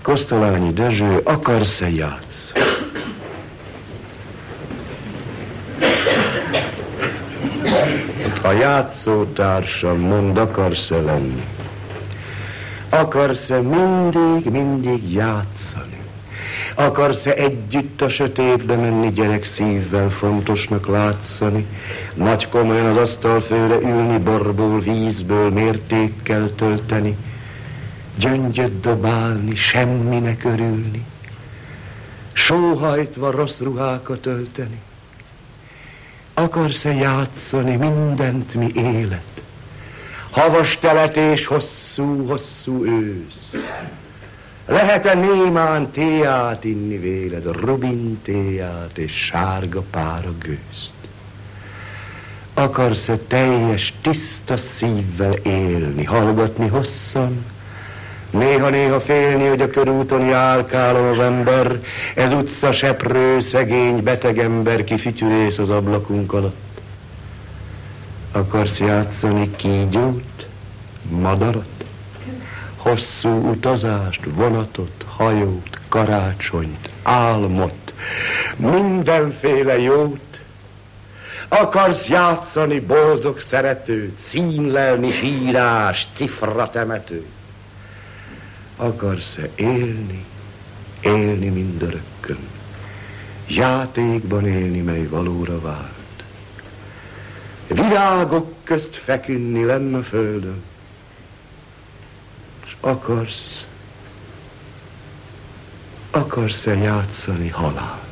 Kosztolányi Dezső, akarsz-e játszani? A játszótársam, mondd, akarsz-e lenni? Akarsz-e mindig játszani? Akarsz-e együtt a sötétbe menni, gyerek szívvel fontosnak látszani? Nagy komolyan az asztalfőre ülni, borból, vízből, mértékkel tölteni? Gyöngyöt dobálni, semminek örülni? Sóhajtva rossz ruhákat ölteni? Akarsz-e játszani mindent, mi élet? Havas telet és hosszú ősz? Lehet-e némán téját inni véled, rubin téját és sárga pára gőzt? Akarsz-e teljes, tiszta szívvel élni, hallgatni hosszan? Néha-néha félni, hogy a körúton járkáló az ember, ez utca seprő, szegény, beteg ember, ki fütyülész az ablakunk alatt. Akarsz játszani kígyót, madarat, hosszú utazást, vonatot, hajót, karácsonyt, álmot, mindenféle jót? Akarsz játszani boldog szeretőt, színlelni sírás, cifra temetőt? Akarsz-e élni mindörökkön, játékban élni, mely valóra vált? Virágok közt feküdni lenn a földön, és akarsz-e játszani halált?